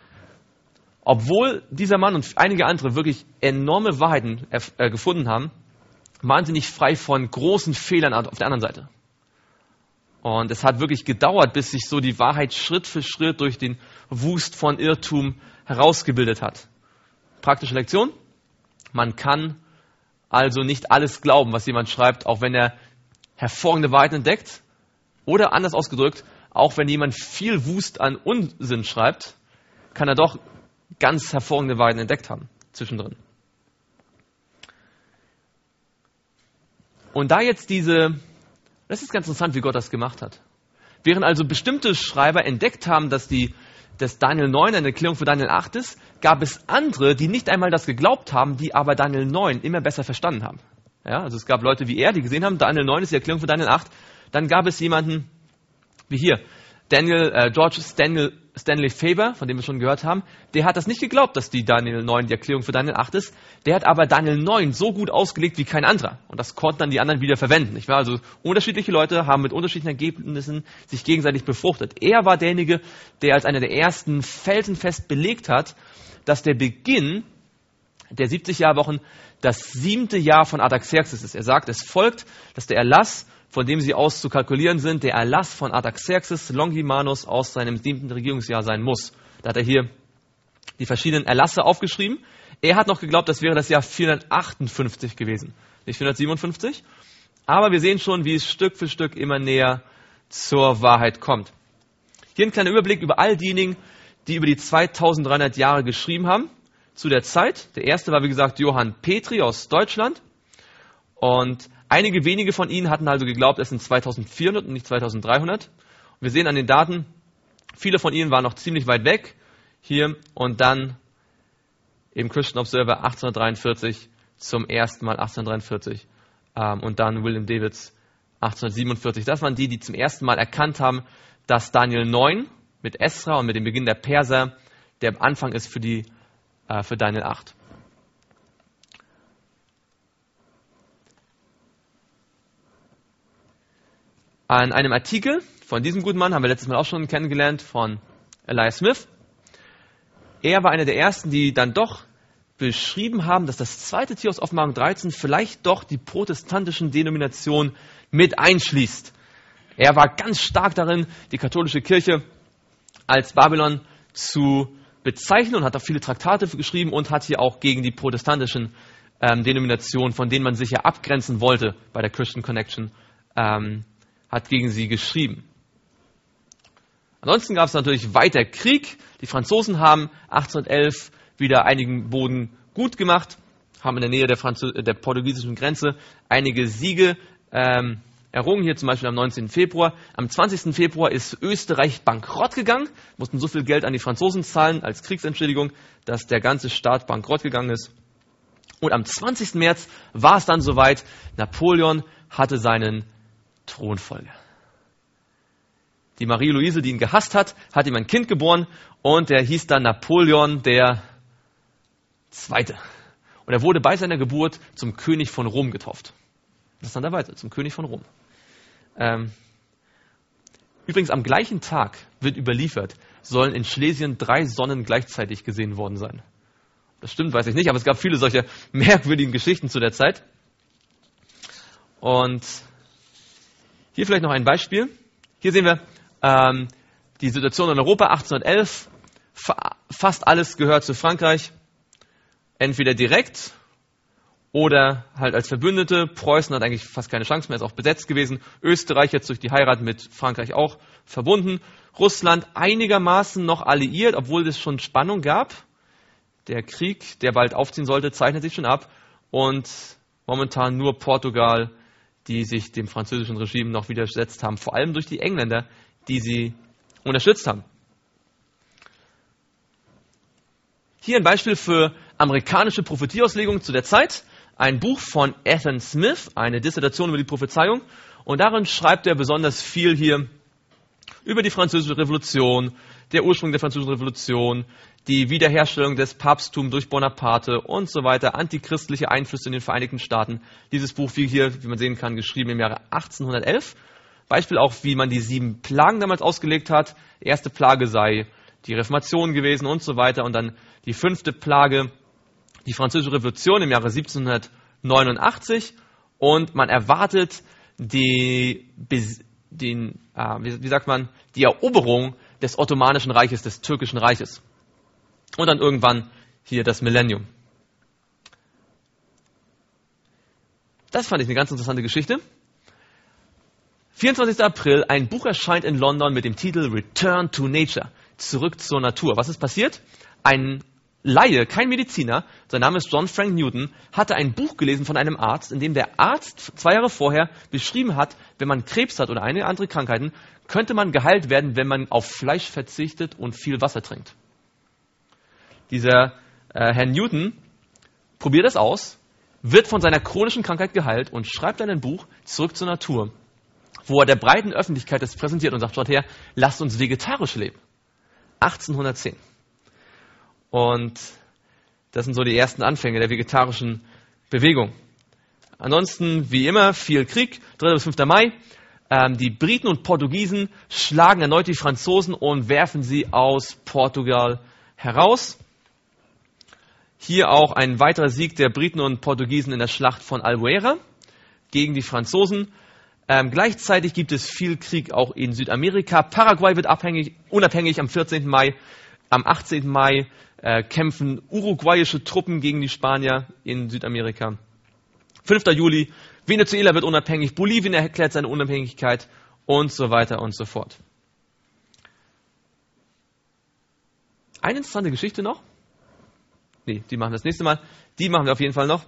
obwohl dieser Mann und einige andere wirklich enorme Wahrheiten äh, gefunden haben, waren sie nicht frei von großen Fehlern auf der anderen Seite. Und es hat wirklich gedauert, bis sich so die Wahrheit Schritt für Schritt durch den Wust von Irrtum herausgebildet hat. Praktische Lektion: Man kann also nicht alles glauben, was jemand schreibt, auch wenn er hervorragende Wahrheiten entdeckt. Oder anders ausgedrückt, auch wenn jemand viel Wust an Unsinn schreibt, kann er doch ganz hervorragende Wahrheiten entdeckt haben, zwischendrin. Und da jetzt diese, das ist ganz interessant, wie Gott das gemacht hat. Während also bestimmte Schreiber entdeckt haben, dass, die, dass Daniel neun eine Erklärung für Daniel acht ist, gab es andere, die nicht einmal das geglaubt haben, die aber Daniel neun immer besser verstanden haben. Ja, also es gab Leute wie er, die gesehen haben, Daniel neun ist die Erklärung für Daniel acht. Dann gab es jemanden wie hier, Daniel, äh, George Stanley, Stanley Faber, von dem wir schon gehört haben, der hat das nicht geglaubt, dass die Daniel neun die Erklärung für Daniel acht ist. Der hat aber Daniel neun so gut ausgelegt wie kein anderer. Und das konnten dann die anderen wieder verwenden. Nicht wahr? Also unterschiedliche Leute haben mit unterschiedlichen Ergebnissen sich gegenseitig befruchtet. Er war derjenige, der als einer der ersten felsenfest belegt hat, dass der Beginn der siebzig Jahrwochen das siebte Jahr von Artaxerxes ist. Er sagt, es folgt, dass der Erlass, von dem sie aus zu kalkulieren sind, der Erlass von Artaxerxes Longimanus aus seinem siebten Regierungsjahr sein muss. Da hat er hier die verschiedenen Erlasse aufgeschrieben. Er hat noch geglaubt, das wäre das Jahr vierhundertachtundfünfzig gewesen, nicht vierhundertsiebenundfünfzig. Aber wir sehen schon, wie es Stück für Stück immer näher zur Wahrheit kommt. Hier ein kleiner Überblick über all diejenigen, die über die zweitausenddreihundert Jahre geschrieben haben zu der Zeit. Der erste war, wie gesagt, Johann Petri aus Deutschland. Und einige wenige von ihnen hatten also geglaubt, es sind zweitausendvierhundert und nicht zweitausenddreihundert. Und wir sehen an den Daten, viele von ihnen waren noch ziemlich weit weg. Hier und dann im Christian Observer achtzehnhundertdreiundvierzig zum ersten Mal achtzehnhundertdreiundvierzig ähm, und dann William Davids achtzehnhundertsiebenundvierzig. Das waren die, die zum ersten Mal erkannt haben, dass Daniel neun mit Esra und mit dem Beginn der Perser der Anfang ist für, die, äh, für Daniel acht. An einem Artikel von diesem guten Mann haben wir letztes Mal auch schon kennengelernt, von Elias Smith. Er war einer der ersten, die dann doch beschrieben haben, dass das zweite Tier aus Offenbarung dreizehn vielleicht doch die protestantischen Denominationen mit einschließt. Er war ganz stark darin, die katholische Kirche als Babylon zu bezeichnen und hat auch viele Traktate geschrieben und hat hier auch gegen die protestantischen ähm, Denominationen, von denen man sich ja abgrenzen wollte bei der Christian Connection, ähm, hat gegen sie geschrieben. Ansonsten gab es natürlich weiter Krieg. Die Franzosen haben achtzehnhundertelf wieder einigen Boden gut gemacht, haben in der Nähe der, Französ- der portugiesischen Grenze einige Siege ähm, errungen, hier zum Beispiel am neunzehnten Februar. Am zwanzigsten Februar ist Österreich bankrott gegangen, mussten so viel Geld an die Franzosen zahlen als Kriegsentschädigung, dass der ganze Staat bankrott gegangen ist. Und am zwanzigsten März war es dann soweit, Napoleon hatte seinen Thronfolger. Die Marie-Louise, die ihn gehasst hat, hat ihm ein Kind geboren und der hieß dann Napoleon der Zweite. Und er wurde bei seiner Geburt zum König von Rom getauft. Interessanterweise, zum König von Rom. Ähm, übrigens am gleichen Tag wird überliefert, sollen in Schlesien drei Sonnen gleichzeitig gesehen worden sein. Das stimmt, weiß ich nicht, aber es gab viele solche merkwürdigen Geschichten zu der Zeit. Und hier vielleicht noch ein Beispiel. Hier sehen wir ähm, die Situation in Europa achtzehnhundertelf. Fa- fast alles gehört zu Frankreich. Entweder direkt oder halt als Verbündete. Preußen hat eigentlich fast keine Chance mehr, ist auch besetzt gewesen. Österreich jetzt durch die Heirat mit Frankreich auch verbunden. Russland einigermaßen noch alliiert, obwohl es schon Spannung gab. Der Krieg, der bald aufziehen sollte, zeichnet sich schon ab. Und momentan nur Portugal, die sich dem französischen Regime noch widersetzt haben, vor allem durch die Engländer, die sie unterstützt haben. Hier ein Beispiel für amerikanische Prophetieauslegung zu der Zeit. Ein Buch von Ethan Smith, eine Dissertation über die Prophezeiung. Und darin schreibt er besonders viel hier über die Französische Revolution, der Ursprung der Französischen Revolution, die Wiederherstellung des Papsttums durch Bonaparte und so weiter, antichristliche Einflüsse in den Vereinigten Staaten. Dieses Buch, wie hier, wie man sehen kann, geschrieben im Jahre achtzehnhundertelf. Beispiel auch, wie man die sieben Plagen damals ausgelegt hat. Die erste Plage sei die Reformation gewesen und so weiter. Und dann die fünfte Plage, die Französische Revolution im Jahre siebzehnhundertneunundachtzig. Und man erwartet die, den, äh, wie, wie sagt man, die Eroberung des Ottomanischen Reiches, des Türkischen Reiches. Und dann irgendwann hier das Millennium. Das fand ich eine ganz interessante Geschichte. vierundzwanzigster April, ein Buch erscheint in London mit dem Titel Return to Nature, zurück zur Natur. Was ist passiert? Ein Laie, kein Mediziner, sein Name ist John Frank Newton, hatte ein Buch gelesen von einem Arzt, in dem der Arzt zwei Jahre vorher beschrieben hat, wenn man Krebs hat oder einige andere Krankheiten, könnte man geheilt werden, wenn man auf Fleisch verzichtet und viel Wasser trinkt. Dieser äh, Herr Newton probiert das aus, wird von seiner chronischen Krankheit geheilt und schreibt dann ein Buch Zurück zur Natur. wo er der breiten Öffentlichkeit das präsentiert und sagt, schaut her, lasst uns vegetarisch leben. achtzehnhundertzehn. Und das sind so die ersten Anfänge der vegetarischen Bewegung. Ansonsten, wie immer, viel Krieg, dritter bis fünfter Mai. Ähm, die Briten und Portugiesen schlagen erneut die Franzosen und werfen sie aus Portugal heraus. Hier auch ein weiterer Sieg der Briten und Portugiesen in der Schlacht von Albuera gegen die Franzosen. Ähm, gleichzeitig gibt es viel Krieg auch in Südamerika. Paraguay wird abhängig, unabhängig am vierzehnten Mai. Am achtzehnten Mai äh, kämpfen uruguayische Truppen gegen die Spanier in Südamerika. fünfter Juli, Venezuela wird unabhängig, Bolivien erklärt seine Unabhängigkeit und so weiter und so fort. Eine interessante Geschichte noch. Nee, die machen wir das nächste Mal. Die machen wir auf jeden Fall noch.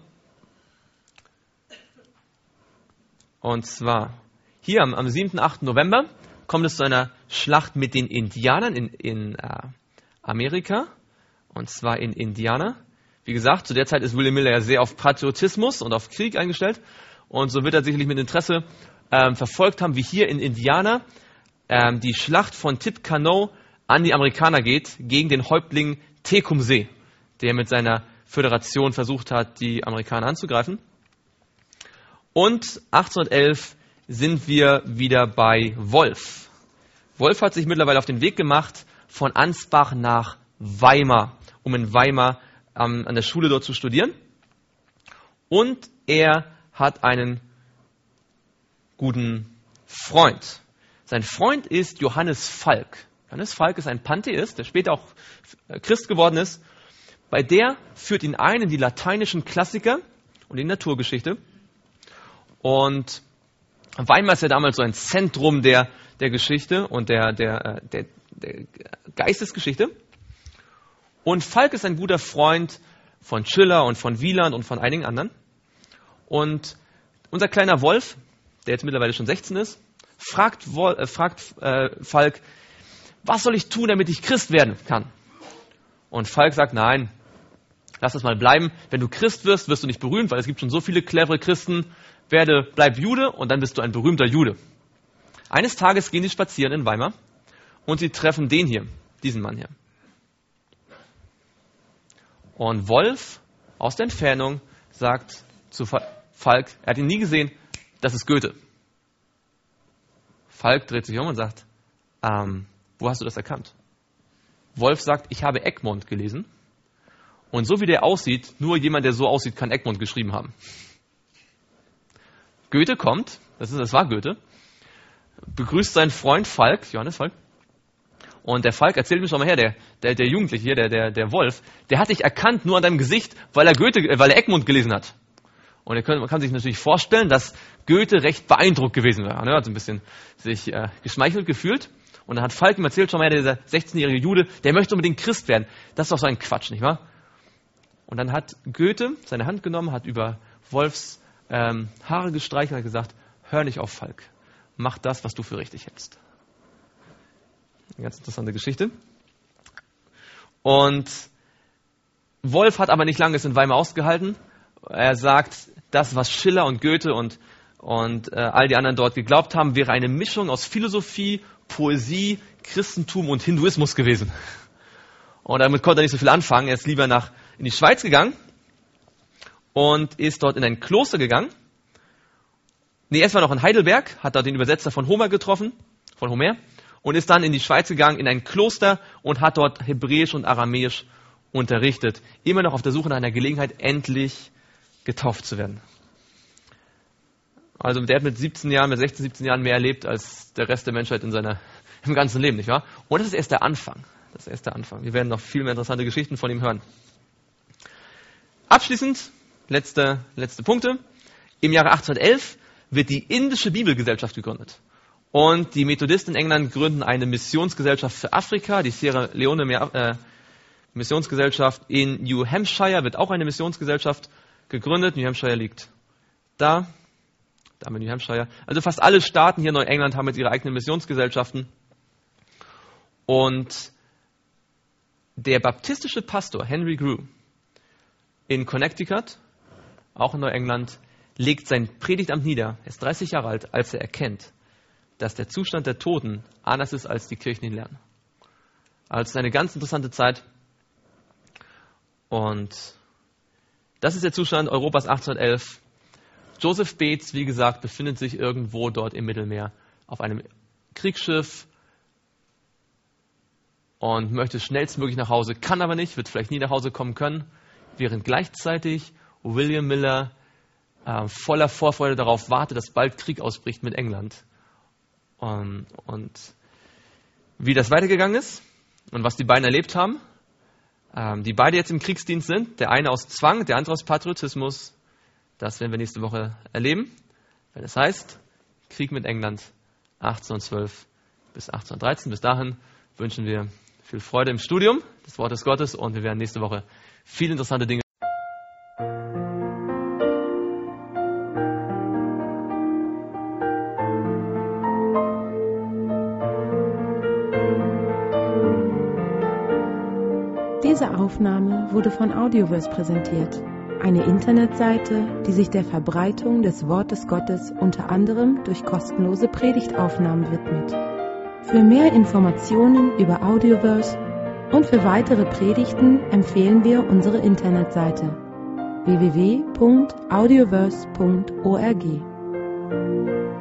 Und zwar, hier am, am siebten, achten November kommt es zu einer Schlacht mit den Indianern in, in äh, Amerika. Und zwar in Indiana. Wie gesagt, zu der Zeit ist William Miller ja sehr auf Patriotismus und auf Krieg eingestellt. Und so wird er sicherlich mit Interesse ähm, verfolgt haben, wie hier in Indiana ähm, die Schlacht von Tippecanoe an die Amerikaner geht, gegen den Häuptling Tecumseh, der mit seiner Föderation versucht hat, die Amerikaner anzugreifen. Und achtzehnhundertelf sind wir wieder bei Wolf. Wolf hat sich mittlerweile auf den Weg gemacht von Ansbach nach Weimar, um in Weimar ähm, an der Schule dort zu studieren. Und er hat einen guten Freund. Sein Freund ist Johannes Falk. Johannes Falk ist ein Pantheist, der später auch Christ geworden ist. Bei der führt ihn ein in die lateinischen Klassiker und in die Naturgeschichte. Und Weimar ist ja damals so ein Zentrum der, der Geschichte und der, der, der, der Geistesgeschichte. Und Falk ist ein guter Freund von Schiller und von Wieland und von einigen anderen. Und unser kleiner Wolf, der jetzt mittlerweile schon sechzehn ist, fragt, Wolf, äh, fragt äh, Falk, was soll ich tun, damit ich Christ werden kann? Und Falk sagt, nein, lass das mal bleiben. Wenn du Christ wirst, wirst du nicht berühmt, weil es gibt schon so viele clevere Christen. Werde, bleib Jude und dann bist du ein berühmter Jude. Eines Tages gehen sie spazieren in Weimar und sie treffen den hier, diesen Mann hier. Und Wolf aus der Entfernung sagt zu Falk, er hat ihn nie gesehen, das ist Goethe. Falk dreht sich um und sagt, ähm, wo hast du das erkannt? Wolf sagt, ich habe Egmont gelesen. Und so wie der aussieht, nur jemand, der so aussieht, kann Egmont geschrieben haben. Goethe kommt, das, ist, das war Goethe, begrüßt seinen Freund Falk, Johannes Falk. Und der Falk erzählt mir schon mal her, der, der, der Jugendliche hier, der, der, der Wolf, der hat dich erkannt nur an deinem Gesicht, weil er Goethe, äh, weil er Egmont gelesen hat. Und er kann, man kann sich natürlich vorstellen, dass Goethe recht beeindruckt gewesen war. Er hat so ein bisschen sich äh, geschmeichelt gefühlt. Und dann hat Falk ihm erzählt, schon mal, dieser sechzehnjährige Jude, der möchte unbedingt Christ werden. Das ist doch so ein Quatsch, nicht wahr? Und dann hat Goethe seine Hand genommen, hat über Wolfs ähm, Haare gestreichelt und hat gesagt, hör nicht auf, Falk. Mach das, was du für richtig hältst. Eine ganz interessante Geschichte. Und Wolf hat aber nicht lange es in Weimar ausgehalten. Er sagt, das, was Schiller und Goethe und, und äh, all die anderen dort geglaubt haben, wäre eine Mischung aus Philosophie, Poesie, Christentum und Hinduismus gewesen. Und damit konnte er nicht so viel anfangen. Er ist lieber nach in die Schweiz gegangen und ist dort in ein Kloster gegangen. Nee, erst war noch in Heidelberg, hat dort den Übersetzer von Homer getroffen, von Homer, und ist dann in die Schweiz gegangen, in ein Kloster und hat dort Hebräisch und Aramäisch unterrichtet. Immer noch auf der Suche nach einer Gelegenheit, endlich getauft zu werden. Also der hat mit siebzehn Jahren, mit sechzehn, siebzehn Jahren mehr erlebt als der Rest der Menschheit in seiner, im ganzen Leben, nicht wahr? Und das ist erst der Anfang. Das ist erst der Anfang. Wir werden noch viel mehr interessante Geschichten von ihm hören. Abschließend, letzte, letzte Punkte. Im Jahre achtzehnhundertelf wird die Indische Bibelgesellschaft gegründet. Und die Methodisten in England gründen eine Missionsgesellschaft für Afrika, die Sierra Leone äh, Missionsgesellschaft. In New Hampshire wird auch eine Missionsgesellschaft gegründet. New Hampshire liegt da. Da haben wir New Hampshire. Also fast alle Staaten hier in Neuengland haben jetzt ihre eigenen Missionsgesellschaften. Und der baptistische Pastor Henry Grew in Connecticut, auch in Neuengland, legt sein Predigtamt nieder. Er ist dreißig Jahre alt, als er erkennt, dass der Zustand der Toten anders ist, als die Kirchen ihn lernen. Also es ist eine ganz interessante Zeit. Und das ist der Zustand Europas achtzehnhundertelf. Joseph Bates, wie gesagt, befindet sich irgendwo dort im Mittelmeer auf einem Kriegsschiff und möchte schnellstmöglich nach Hause, kann aber nicht, wird vielleicht nie nach Hause kommen können, während gleichzeitig William Miller äh, voller Vorfreude darauf wartet, dass bald Krieg ausbricht mit England. Und, und wie das weitergegangen ist und was die beiden erlebt haben, ähm, die beide jetzt im Kriegsdienst sind, der eine aus Zwang, der andere aus Patriotismus, das werden wir nächste Woche erleben, wenn es heißt, Krieg mit England achtzehnhundertzwölf bis achtzehnhundertdreizehn. Bis dahin wünschen wir viel Freude im Studium des Wortes Gottes und wir werden nächste Woche viele interessante Dinge. Diese Aufnahme wurde von Audioverse präsentiert, eine Internetseite, die sich der Verbreitung des Wortes Gottes unter anderem durch kostenlose Predigtaufnahmen widmet. Für mehr Informationen über Audioverse und für weitere Predigten empfehlen wir unsere Internetseite w w w punkt audioverse punkt org.